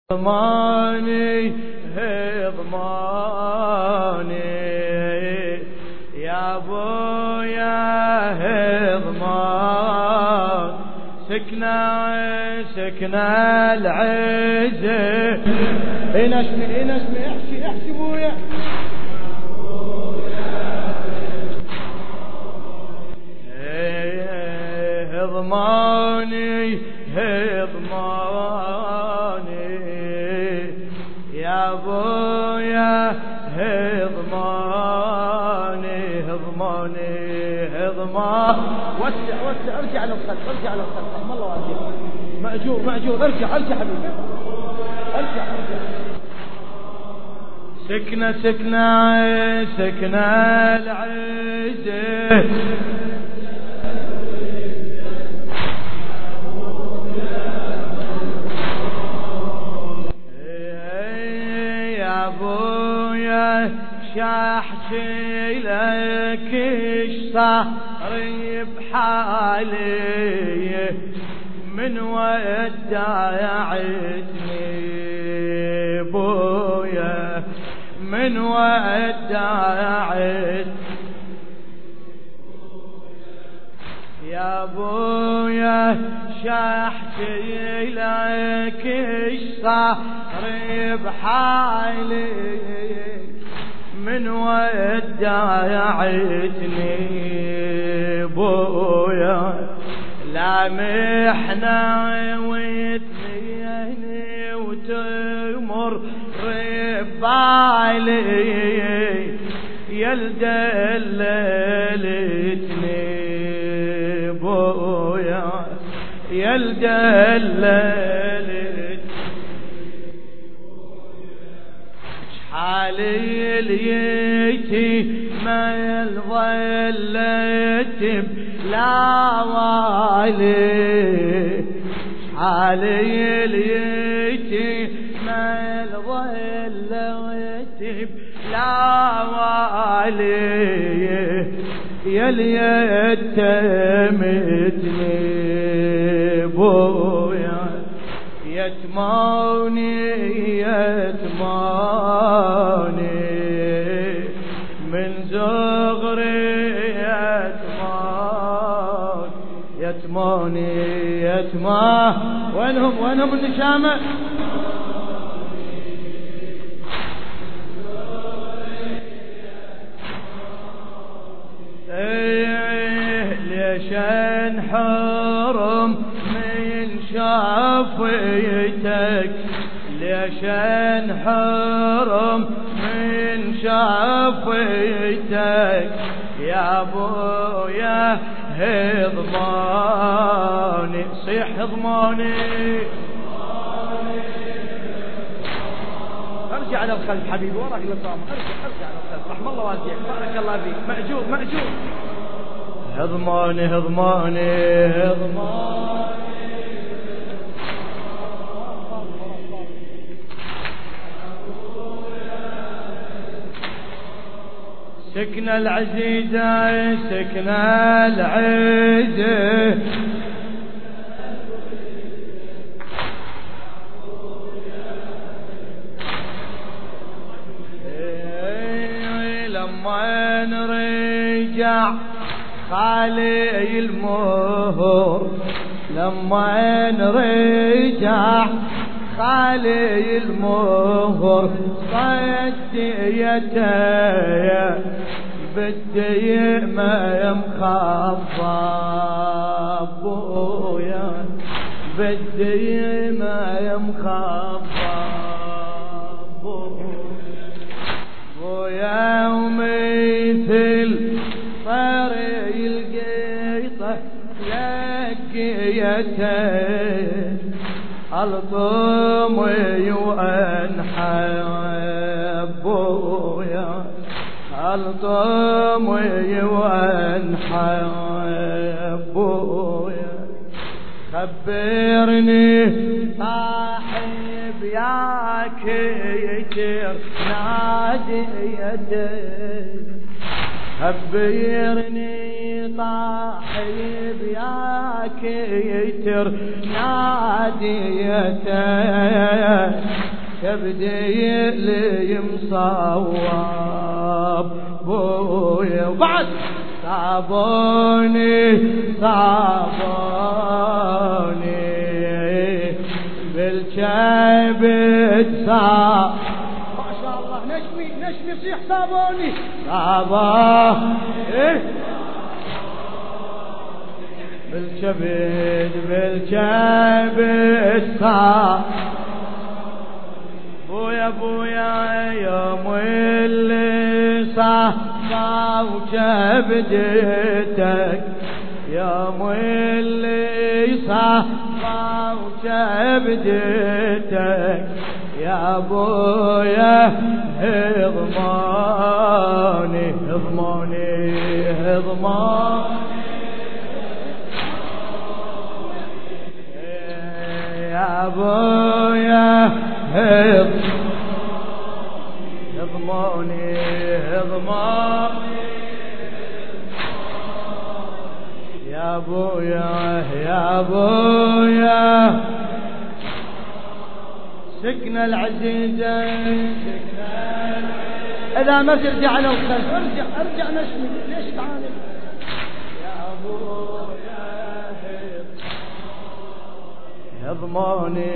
ضماني ضماني يا ابويا ضمان سكنة العزة نسمي احكي ابويا ضماني ضماني يا ابويا ضماني وسع ارجع للخلف رحم الله والديك مأجور ارجع حبيبي ارجع سكنة العزة شاحكي لك ايش صار بحالي من ودعتني بويا من ودعت يا بويا شاحكي لك ايش صار بحالي من ودعتني بويا لا محنة وتنيني وتمر بالي يلدللتني بويا يلدللتني حالي ليتي ما ظلت بلا والي حالي ليتي ما ظلت بلا والي يلي يتمتني بويا يتموني من زغري يتموني وينهم النشامة ليش انحرم من شافيتك ليش انحرم من شافيتك يا ابويا ضماني صيح ضماني ارجع على الخلف حبيبي وراك للصامة ارجع على الخلف رحم الله والديك بارك الله فيك مأجور ضماني سكنة العزيزة سكنة العزة لما نرجع خالي المهر لما نرجع خالي المهر صديته بدي ما يمخضب بويا بدي ما يمخضب بويا ومثل طري القيطة لقيته الطمي وانحب بويا الطمي وانحب بويا خبرني صاحب ياك يجر ناديته خبرني طاحب ياك يتر ناديته كبدي لي مصوب بويا وبعد صابوني بالكبد صاب ما شاء الله نشمي صيح صابوني بالكبد صاب بويا يوم اللي صفى وكبدتك يوم اللي صفى وكبدتك يا ابويا هضموني يا ابويا هضموني يا ابويا سكن العزيزة اذا ما ترجع للخلف ارجع نشمي ليش تعالي يا ابويا هضموني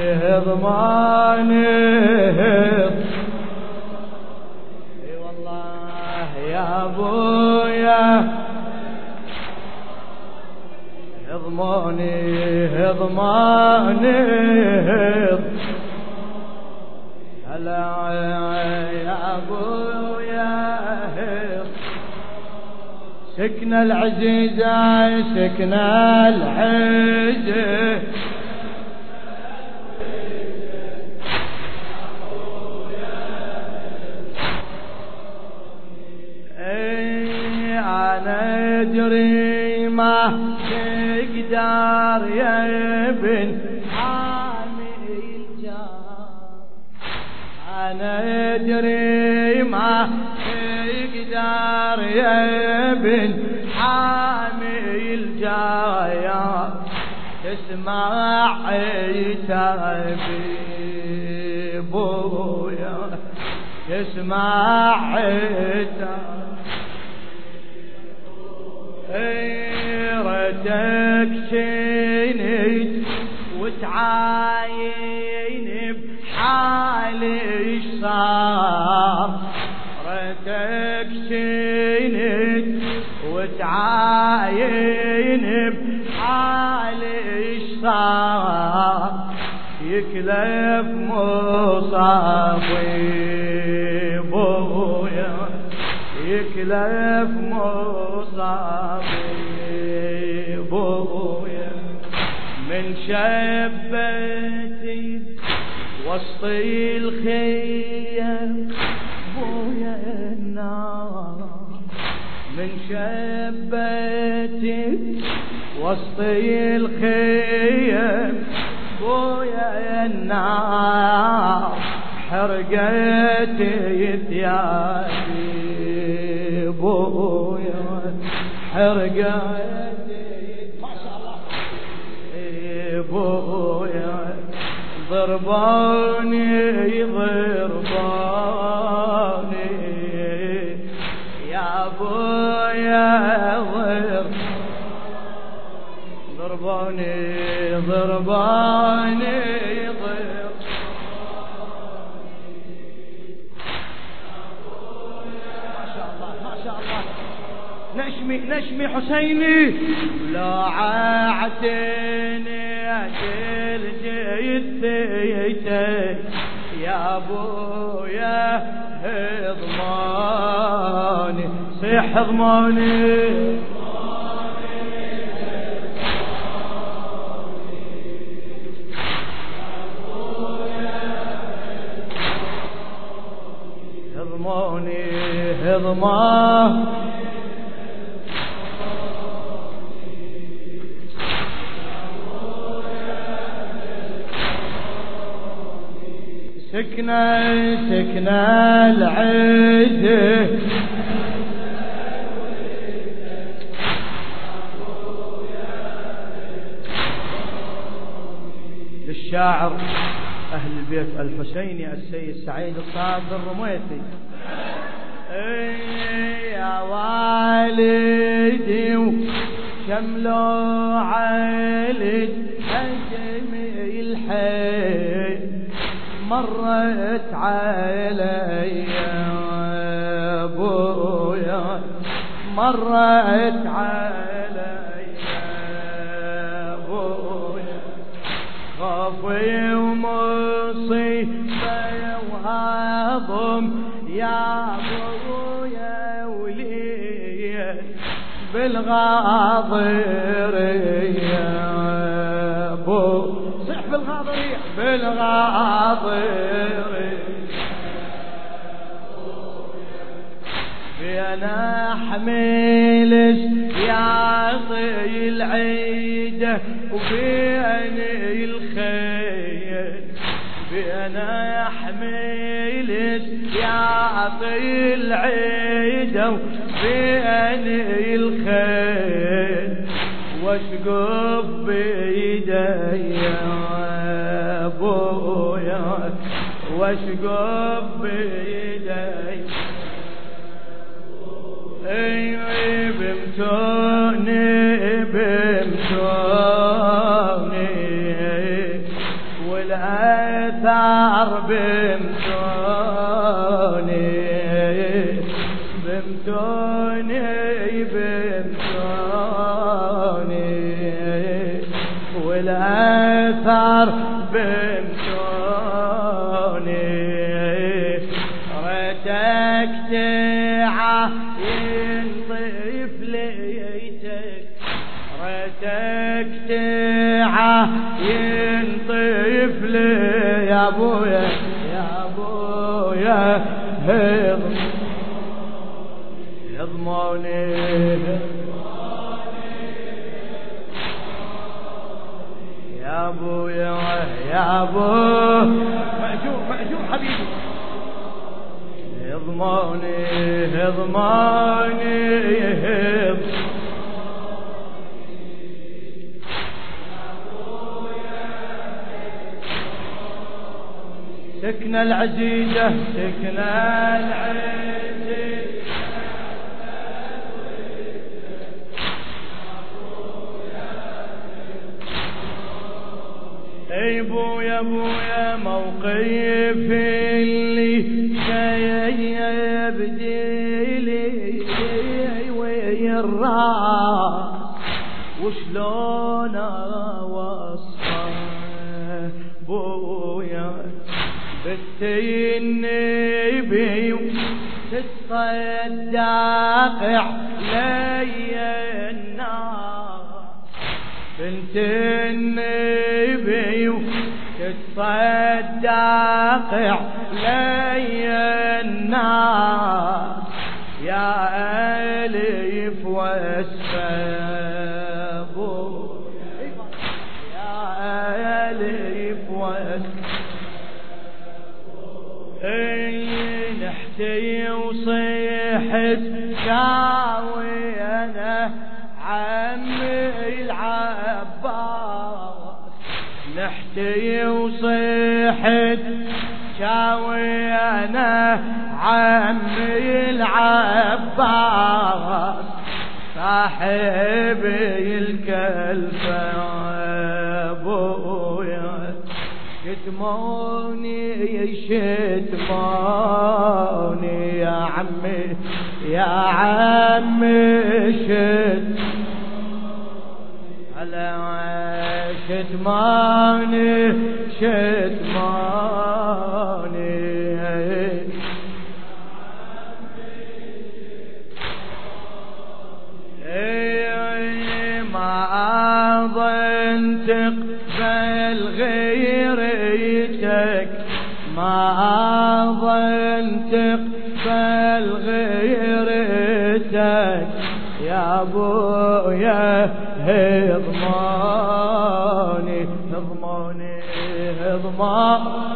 اي والله يا ابويا هضموني هلا يا ابويا سكن العزيزة سكن العزيزة أنا أدري ما تقدر يا ابن حامي الجار أنا أدري ما تقدر يا ابن حامي الجار تسمع عتابي بويا تسمع عتابي ريتك شيني وتعاين بحالي ايش صار ريتك شيني وتعاين بحالي ايش صار يكلف مصابي بويا يكلف مصابي بويا من شبتي وسط الخيم بويا النار من شبتي وسط الخيم بويا النار حرقت ثيابي بويا حرقت ما شاء الله بويا ضربوني يا بويا ضربوني نشمي حسيني لا عاتني اجل جيتك يا ابويا هضماني صيح هضماني هضماني سكن العزة للشاعر أهل البيت الحسيني السيد سعيد الصادق الرميثي. يا والدي وشملوا عالج هجمي الحي مرت علي ابويا مرت علي ابويا خوفي ومصيبه وهضم يا ابويا ولي بالغاضريه ابو صح بالغاضريه بالغاضريه انا احملش يعطي العيده وبين الخيل بأنا احملش يعطي العيده وبين الخيل واشقف بيدي يا ابويا واشقف بيدي اي بمتوني بمتوني والاثار بمتوني بمتوني بمتوني والاثار بمتوني ريتك تعاين طفليتك ريتك تعاين طفلي يا ابويا يا ابويا يضموني يا ابويا يا ابو مأجور مأجور حبيبي يضموني يضموني سكنة العزيزة سكنة العزيزة اي بويا بويا موقف اللي يبديلي ويا الراس وشلون اوصفه بويا بنتي النبي تتصدق علي النار بنت النبي تتصدق علي النار يا ألف واسفة يا ألف واسفة نحتي وصيحت شاوي أنا عمي العباس نحتي وصيحت شاوي أنا عمي العباس صاحبي الكلفة أبويا شتموني شتموني يا عمي يا عمي هلا شتموني شتموني ما أظن تقبل غيرتك ما أظن تقبل غيرتك يا أبويا اضماني اضماني اضماني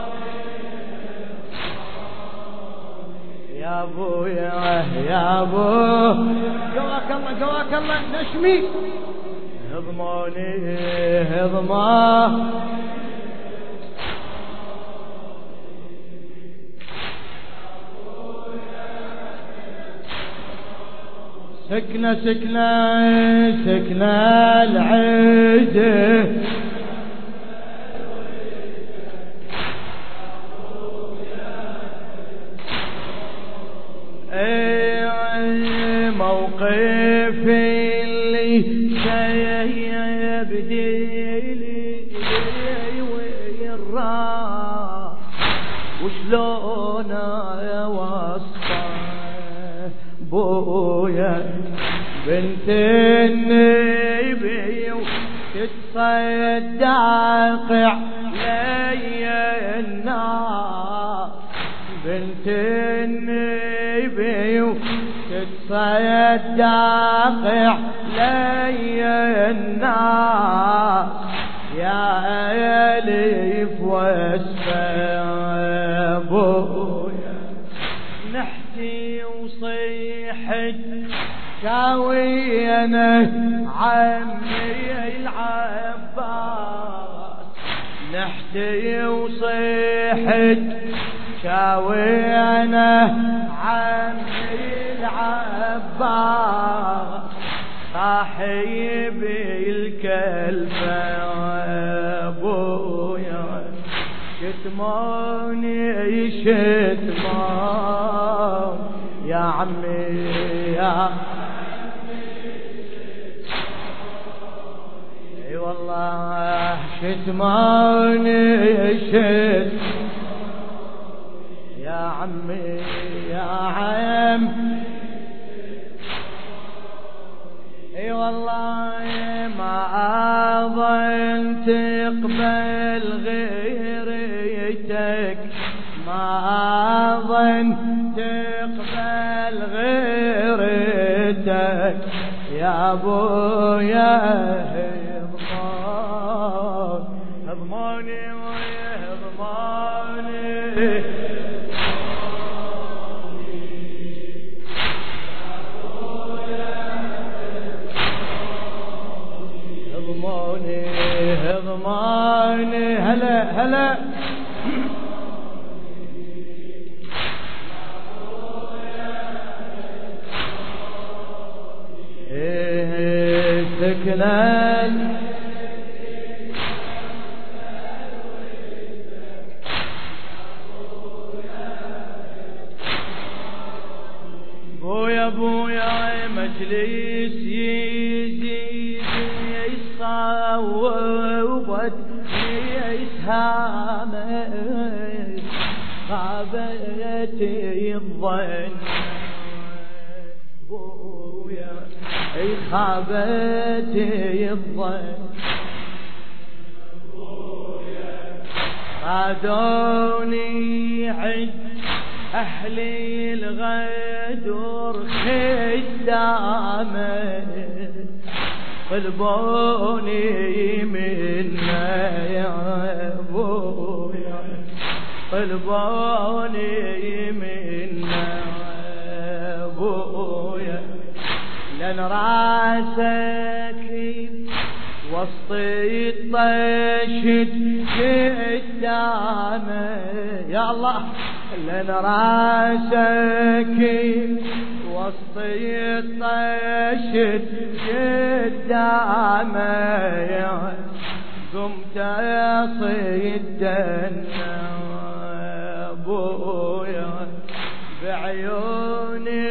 يا أبويا يا أبو قواك الله قواك الله نشمي اضماني اضماني سكنة سكنة سكنة العيدة موقفي اللي سيبديلي ويراه وشلون وصفه بويا بنت النبي وتتصدق علي النار بنت النبي وتتصدق علي النار يا ألف واسفة بويا نحتي وصيحت شاوينا عمي العباس نحتي وصيحت شاوينا عمي العباس صاحبي الكلفة ابويا شتموني شتمون يا عمي يا اي والله شتموني شتمون يا عمي يا عم اي والله ما اظن تقبل غيرتك ما اظن تقبل غيرتك يا ابويا اضماني ويا اضماني اضماني هلا هلا سكنان بويا بويا مجلس يزيد يصوبت يسهامي خابتي الظن بويا خابتي الظن خادوني عد أهلي الغدر خدامي طلبوني منا يا ابويا طلبوني منا يا ابويا لن راسك وسط الطشت قدامي يا الله لن راسك وسط الطشت قدامي قمت اصيد ابويا بعيوني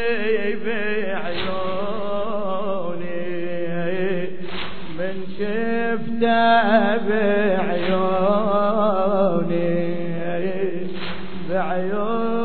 بعيوني من شفته بعيوني بعيوني